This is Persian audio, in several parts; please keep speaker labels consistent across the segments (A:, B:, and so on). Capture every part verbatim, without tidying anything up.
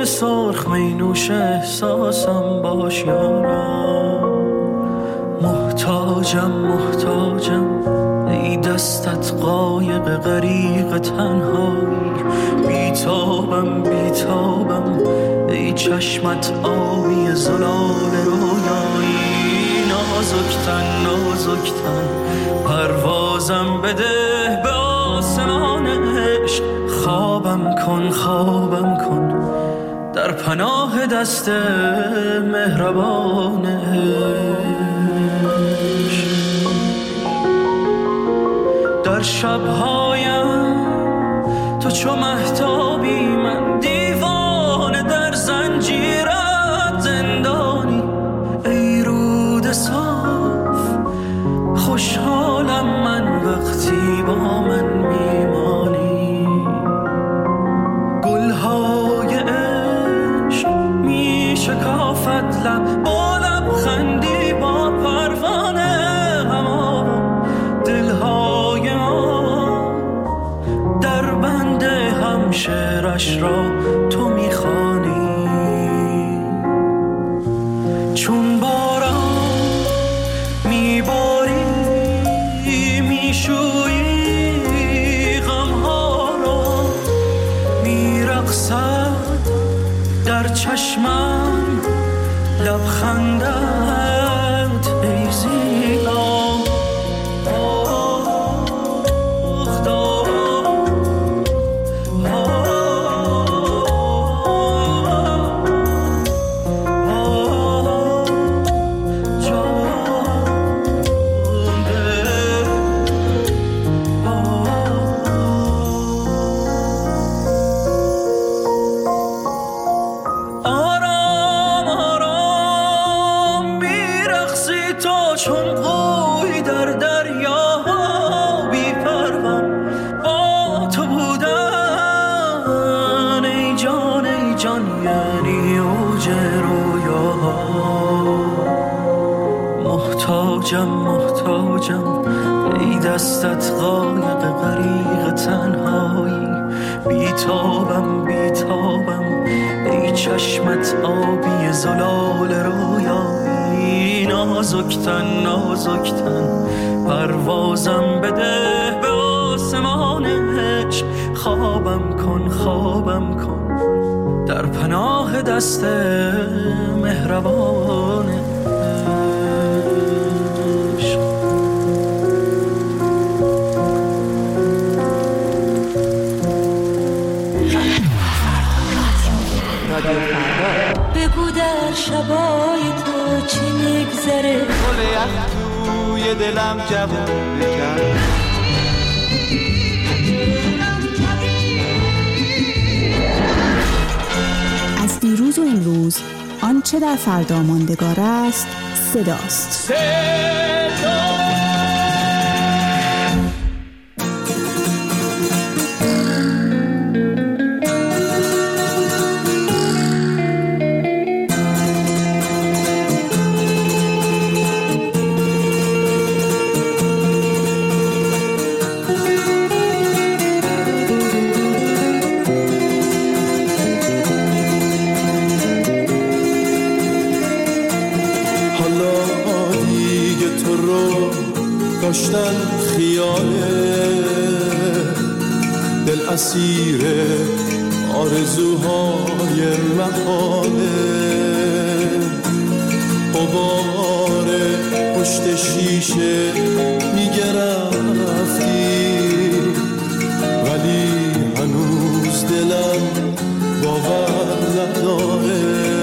A: سرخ می نوش احساسم باش یارا. محتاجم محتاجم ای دستت قایق غریق تنهایی. بیتابم بیتابم ای چشمت آبی زلال رویایی. نازکتن نازکتن پروازم بده به آسمان عشق. خوابم کن خوابم کن در پناه دست مهربان عشق. در شبهایم تو چو مهتابی، من دیوانه در زنجیرت زندانی. ای رود صاف خوشحالم من وقتی با من میمانی. گلهای عشق میشکافد لب با لبخندی با پروانه هوا. دلهای ما در بند هم شعرش را تو میخوانی. چون باران میباری میشویی غمها را. میرقصد در چشمم لبخندت ای زیبا. محتاجم محتاجم ای دستت قایق غریق تنهایی. بیتابم بیتابم ای چشمت آبی زلال رویایی. نازکتن نازکتن پروازم بده به آسمان عشق. خوابم کن خوابم کن در پناه دست مهربان عشق.
B: بگو در شبای تو چی میگذره.
C: گل یخ توی دلم جوون بکرد.
D: از دیروز و امروز آنچه در فردا ماندگار است صداست. صدا
E: داشتن خیاله. دل اسیر آرزوهای محاله. غبار پشت شیشه میگه رفتی، ولی هنوز دلم باور نداره.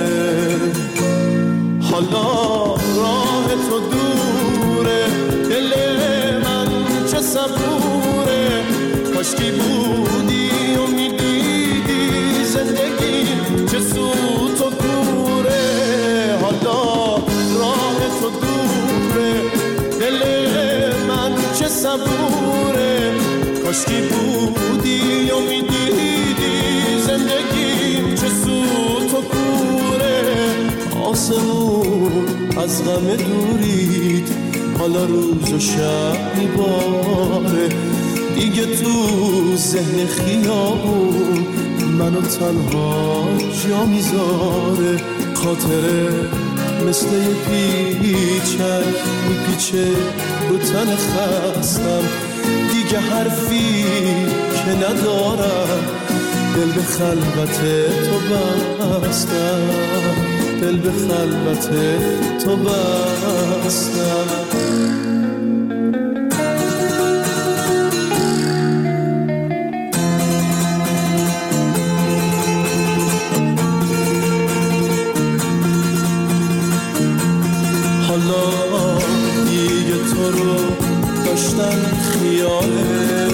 E: حالا راه تو دوره، دل من چه صبوره. کاشکی بودی و میدیدی زندگی چه سوت و کوره. حالا راه تو دوره، دل من چه صبوره. کاشکی بودی و میدیدی زندگی چه سوت و کوره. آسمون از غم دورید، حالا روز و شب میباره. دیگه تو ذهن خیابون منو تنها جا میذاره. خاطره مثل یه پیچک میپیچه رو تن خستم، دیگه حرفی که ندارم، دل به خلوت تو بستم، دل به خلوت تو بستم. حالا دیگه تو رو داشتن خیاله،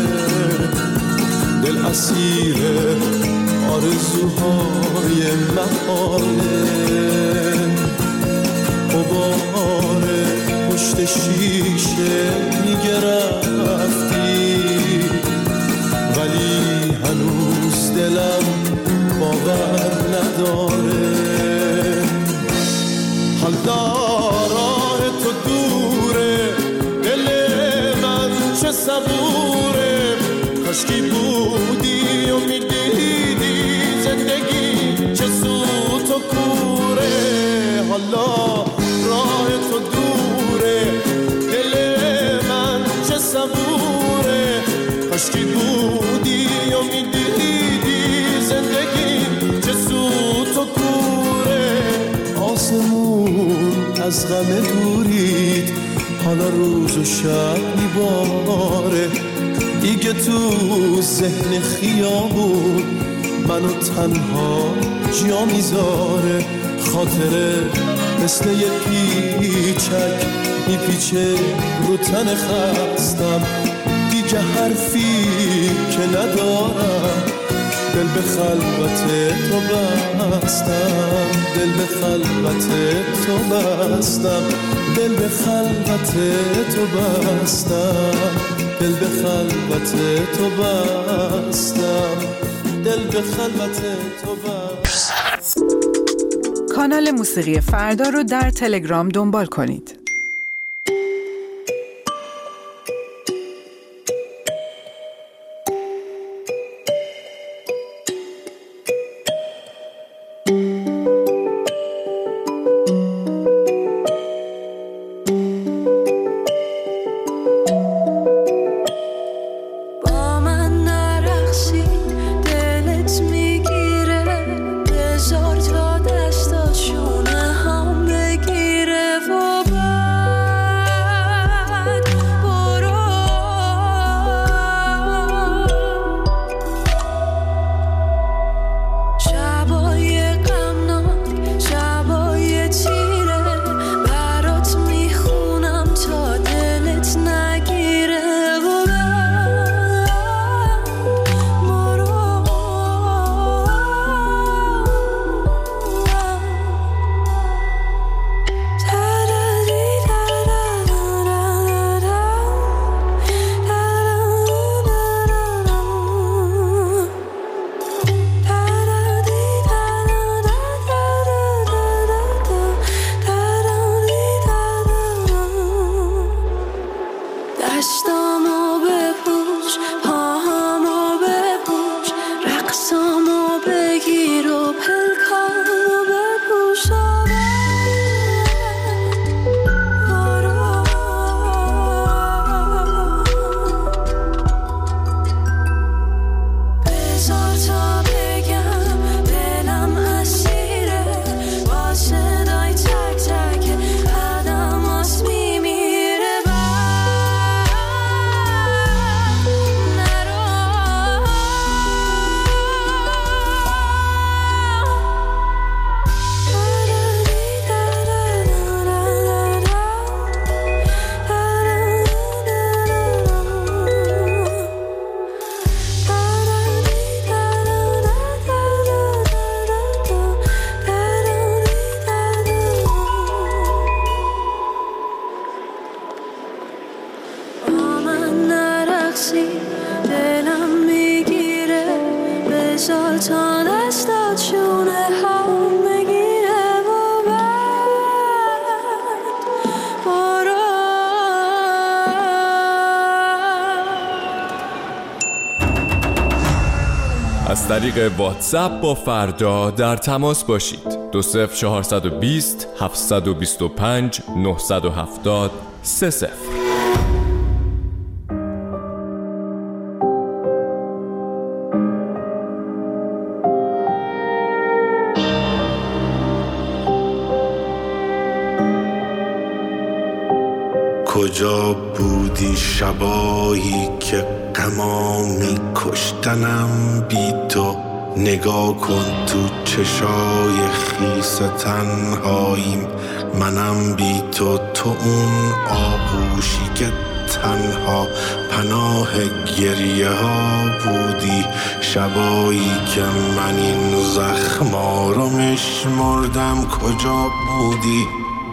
E: دل اسیر آرزوهای محاله. غبار پشت شیشه میگه رفتی، ولی هنوز دلم باور نداره. حالا راه تو دوره، دل من چه صبوره. کاشکی بودی و میدیدی زندگی چه سوت و کوره. حالا راه تو دوره، دل من چه صبوره. کاشکی بودی و میدیدی زندگی چه سوت و کوره. آسمون از غم دورید، حالا روز و شب میباره. دیگه تو ذهن خیابون منو تنها جا میذاره. خاطره مثل یه پیچک میپیچه رو تن خستم، دیگه حرفی که ندارم، دل به خلوت تو بستم، دل به خلوت تو بستم، دل به خلوت تو بستم، دل به خلوت تو بستم، دل به خلوت تو بستم.
F: کانال موسیقی فردا رو در تلگرام دنبال کنید.
G: از طریق واتساپ با فردا در تماس باشید. دو صفر چهارصد و بیست هفتصد و بیست و پنج نهصد و هفتاد سه صفر.
E: کجا بودی شبایی که غمامی کشتنم بی تو؟ نگاه کن تو چشای خیس تنهاییم، منم بی تو، تو اون آغوشی که تنها پناه گریه ها بودی. شبایی که من این زخما رو میشمردم کجا بودی؟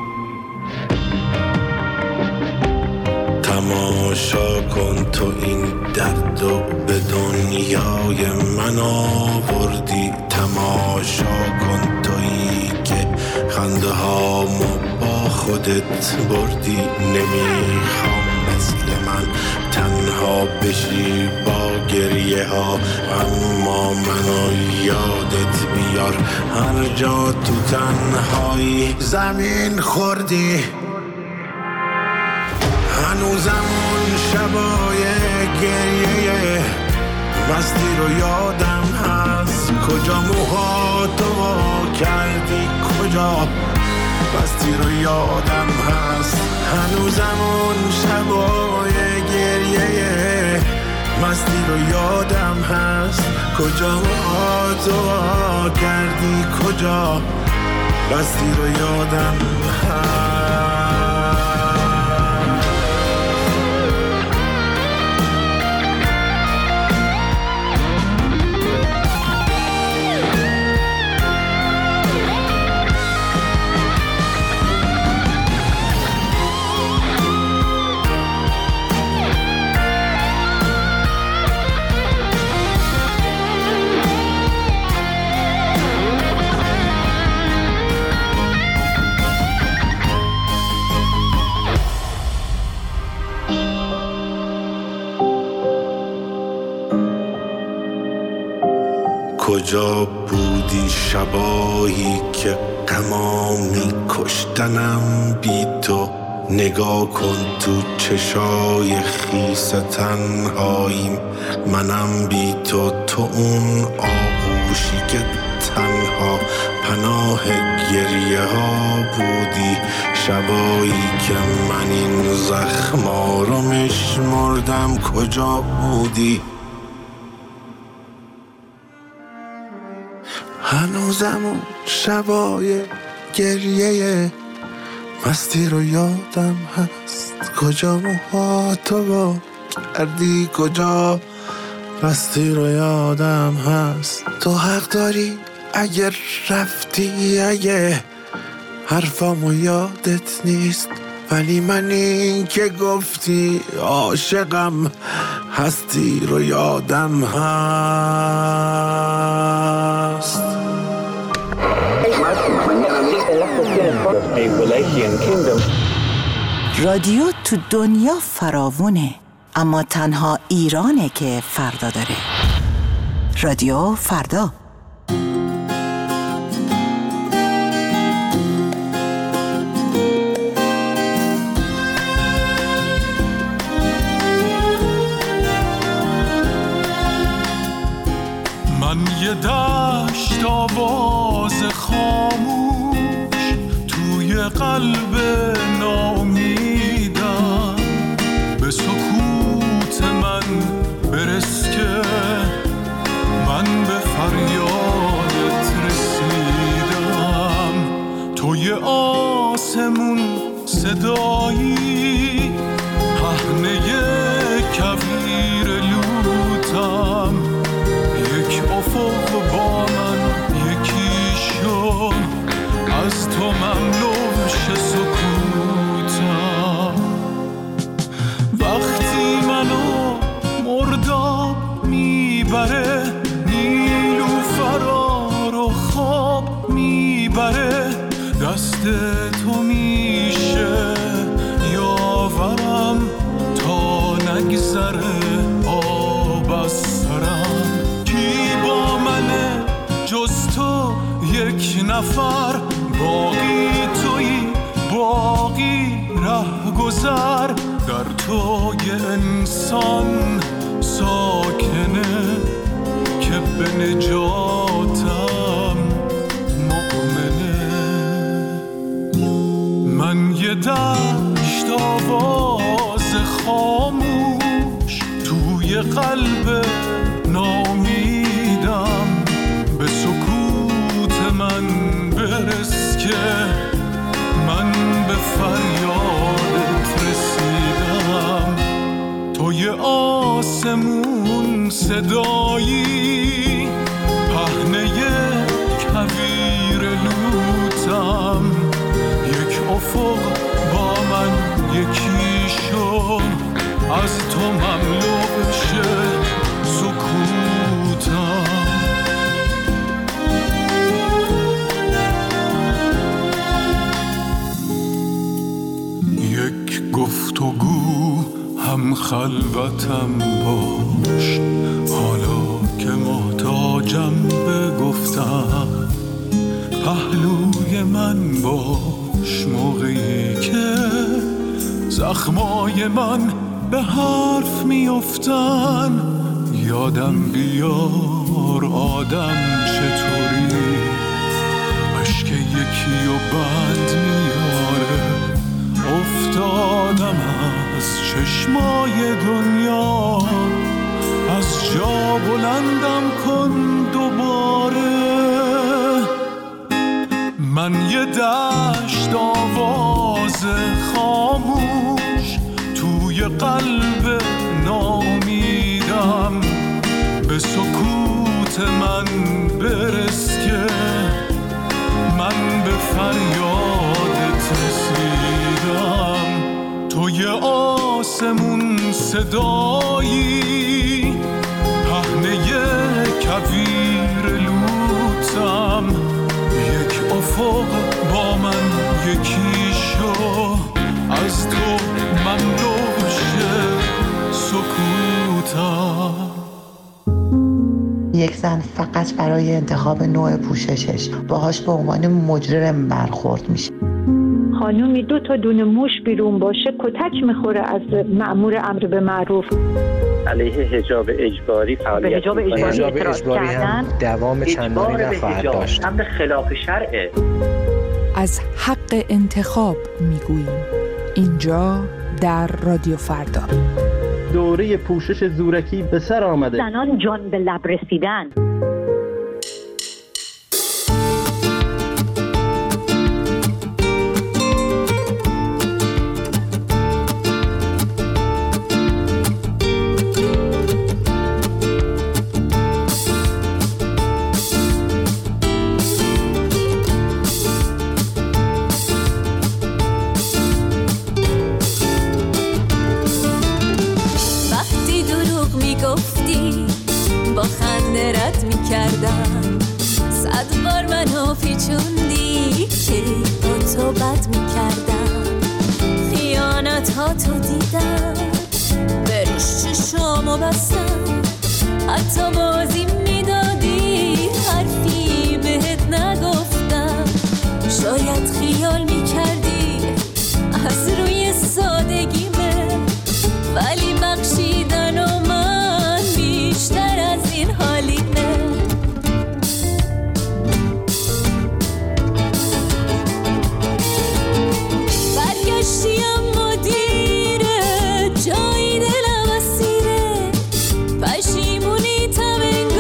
E: تماشا کن تو این درد و به دنیای من آوردی. تماشا کن تویی که خنده هامو با خودت بردی. نمیخوام مثل من تنها بشی با گریه ها، اما منو یادت بیار هر جا تو تنهایی زمین خوردی. هنوزم اون شبای گریه مستی رو یادم هست. کجا موهاتو کردی، کجا مستی رو یادم هست. هنوزم اون شبای گریه مستی رو یادم هست. کجا موهاتو کردی، کجا مستی رو یادم هست. کجا بودی شبایی که غمامی کشتنم بی تو؟ نگاه کن تو چشای خیس تنهاییم، منم بی تو، تو اون آغوشی که تنها پناه گریه ها بودی. شبایی که من این زخما رو میشمردم کجا بودی؟ هنوزم اون شبای گریه مستی رو یادم هست. کجا موهاتو با کردی، کجا مستی رو یادم هست. تو حق داری اگر رفتی، اگه حرفامو یادت نیست، ولی من این که گفتی عاشقم هستی رو یادم هست.
H: رادیو تو دنیا فراوونه، اما تنها ایرانه که فردا داره. رادیو فردا.
A: من یه دشت آواز خاموش توی قلب نامیدم، به سکوت من برس که من به فریادت رسیدم. توی آسمون صدایی پهنه کویر لوتم، یک افق با من یکی شد، از تو ممنوش سکوتم. وقتی منو مرداب میبره، نیلوفرا رو خواب میبره، دست تو میشه یاورم تا نگذره آب از سرم. کی با سفر، باقی تویی باقی ره گذر، در تو یه انسان ساکنه که به نجاتم مؤمنه. من یه دشت آواز خاموش توی قلب نامیدم، به سکوت من برس که من به فریادت رسیدم. توی آسمون صدایی، پهنه کویر لوتم، یک افق با من یکی شو، از تو مملو بشه سکوتم. یک گفتگو هم خلوتم باش، حالا که محتاجم بگفتم، پهلوی من باش موقعی که زخمای من به حرف میافتن. یادم بیار آدم چطوری اشک یکی و بند میاره. افتادم از چشمای دنیا، از جا بلندم کن دوباره. من یه دشت آواز خاموش توی قلب نامیدم، به سکوت من برس که من به فریادت رسیدم. توی آسمون صدایی، پهنه کویر لوتم، یک افق با من یکی شو، از تو مملو بشه سکوتم.
I: یک زن فقط برای انتخاب نوع پوششش باهاش به عنوان مجرم برخورد میشه.
J: خانومی دو تا دونه موش بیرون باشه کتک میخوره از مأمور امر به معروف.
K: علیه حجاب اجباری فعالیت
J: حجاب اجباری اعتراض کردن،
L: دوام چندانی نخواهد داشت.
K: امر خلاف شرعه.
F: از حق انتخاب میگوییم اینجا در رادیو فردا.
L: دوره پوشش زورکی به سر آمده.
J: زنان جان به لب رسیدن.
B: پشیمونی تا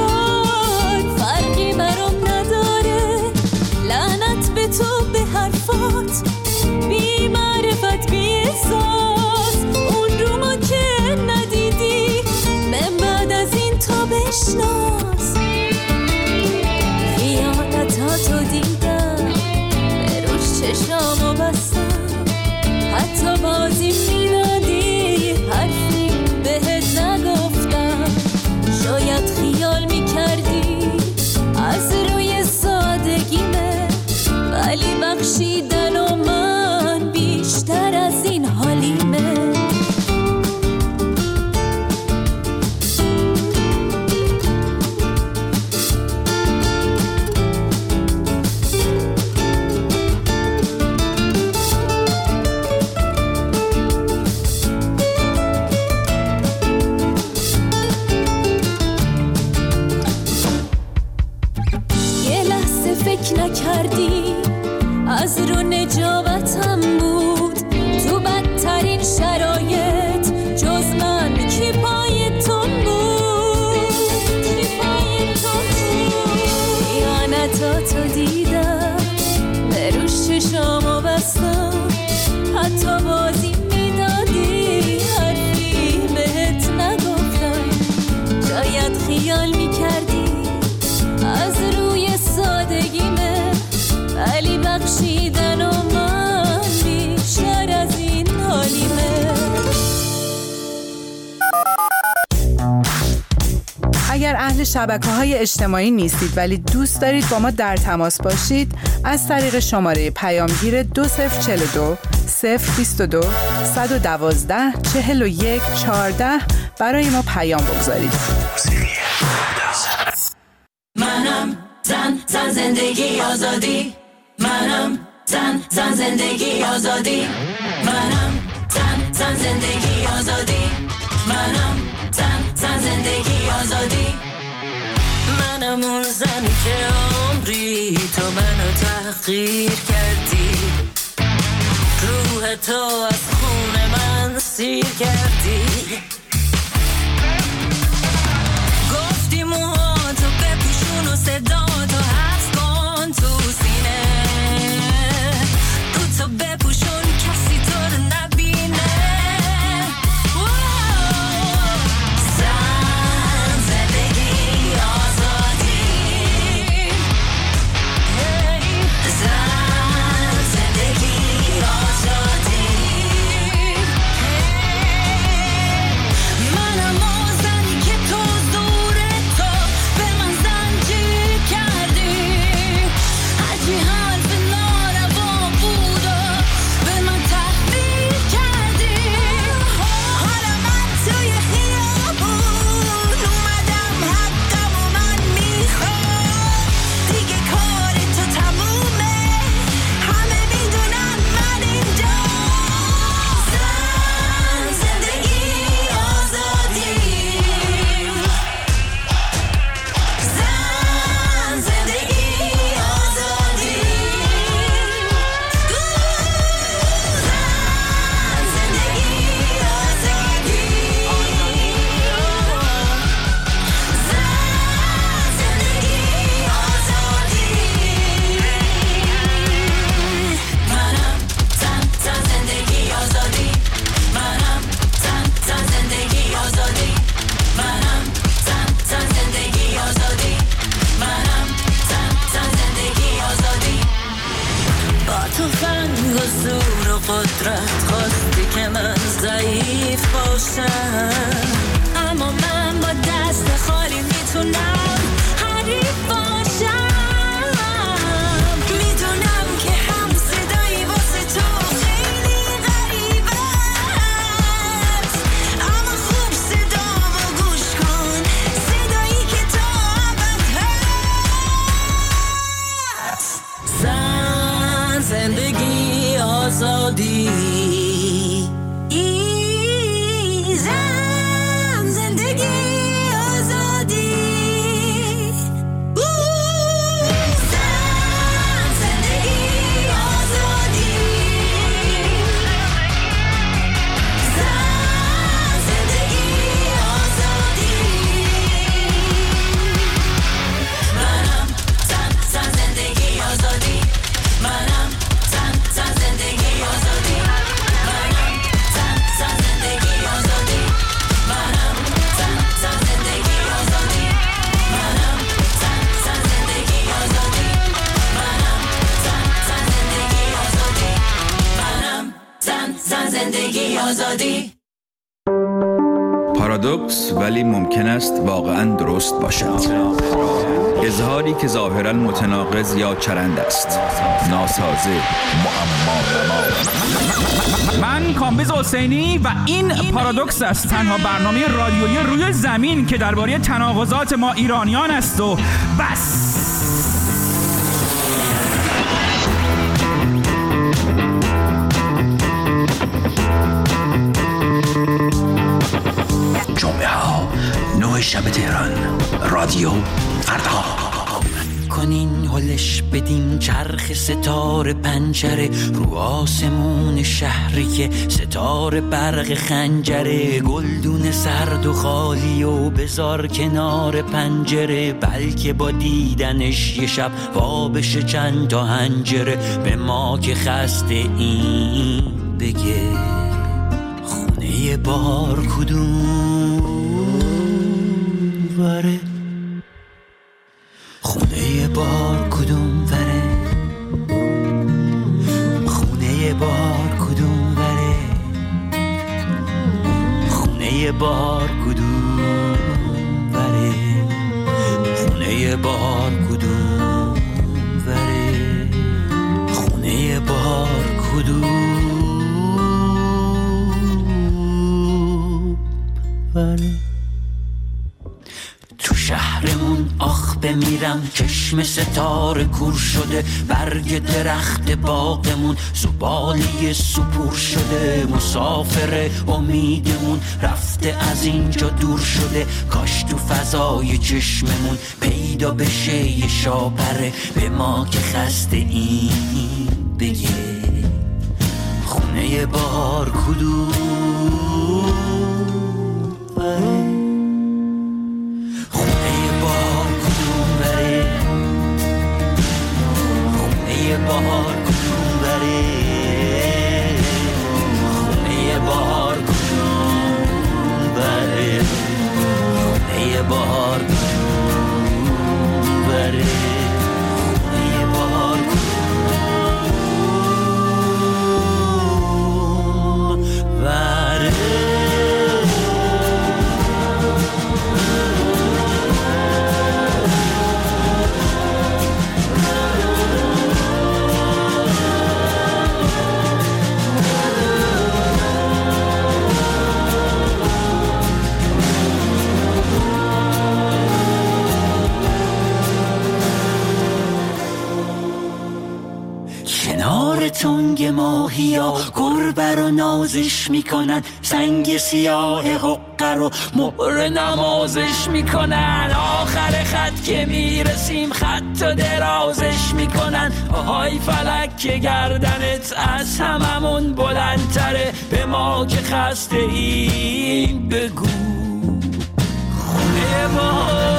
F: وارد شبکه‌های اجتماعی نیستید ولی دوست دارید با ما در تماس باشید، از طریق شماره پیامگیر دو صفر چهل و دو صفر بیست و دو صد و دوازده چهل و یک چهارده برای ما پیام بگذارید.
B: منم زن زن زندگی آزادی، منم زن زن زندگی آزادی، منم زن زن زندگی آزادی، منم زن زن زندگی آزادی، منم اون زنی که عمری تو منو تحقیر کردی، روح تو از خون من سیر کردی، گفتی موهاتو بپوشون و صداتو حفظ کن تو سینه، رو تو بپوشون کسی تو رو نبینه، زن زندگی آزادی، زن زندگی آزادی، منم اون زنی که تو زور تو به من زنجیر کردی، هرچی حرف ناروا بود و به من تحمیل کردی، حالا من توی خیابون اومدم حقم و من میخوام، دیگه کار تو تمومه، همه میدونن من اینجا، زن زندگی آزادی، زن زندگی آزادی، زن زندگی آزادی، زن زندگی آزادی، منم زن زن زندگی آزادی، منم زن زن زندگی آزادی، منم زن زن زندگی آزادی، منم زن زن زندگی آزادی، با تو فنگ و زور و قدرت خواستی که من ضعیف باشم، اما من با دست خالی میتونم حریف باشم، میدونم که هم صدایی واسه تو خیلی غریبه است، اما خوب صدامو گوش کن، صدایی که تو عبد هست، زن زندگی آزادی، ای زن زندگی آزادی، او زن زندگی آزادی، زن زندگی آزادی، منم زن زن زندگی آزادی، منم زن زن زندگی آزادی، منم زن زن زندگی آزادی، منم زن زن زندگی آزادی، منم زن زن زندگی آزادی، منم زن زن زندگی آزادی، منم زن زن زندگی آزادی.
M: پارادوکس ولی ممکن است واقعاً درست باشد. اظهاری که ظاهراً متناقض یا چرند است، ناسازه، معما.
N: من کامبیز حسینی و این پارادوکس است، تنها برنامه رادیویی روی زمین که درباره تناقضات ما ایرانیان است و بس.
O: جمعه ها نه شب تهران، رادیو فردا.
P: کنین هلش بدین چرخ ستاره پنجره، رو آسمون شهری که ستاره برق خنجره، گلدون سرد و خالی و بذار کنار پنجره، بلکه با دیدنش یه شب وا بشه چند تا هنجره، به ما که خسته این بگه خونه بار کدوم وره، خونه بار کدوم وره، خونه بار کدوم وره، خونه بار کدوم وره، خونه بهار کدوم وره، خونه بهار کدوم وره. تو شهرمون آخ بمیرم، چشم ستاره کور شده، برگ درخت باغمون زباله سپور شده. مسافر امیدمون رفته از اینجا دور شده، کاش تو فضای چشممون پیدا بشه یه شاپره به ما که خسته این بگه خونه بهار کدوم وره، بهار کدوم بره، خونه بهار کدوم بره، خونه بهار کدوم بره، خونه بهار کدوم بره. کنار تنگ ماهیا گربه رو نازش میکنن، سنگ سیاه حقه رو مهر نمازش میکنن. آخر خط که میرسیم خط و درازش میکنن، آهای فلک که گردنت از هممون بلندتره، به ما که خسته این بگو خونه ما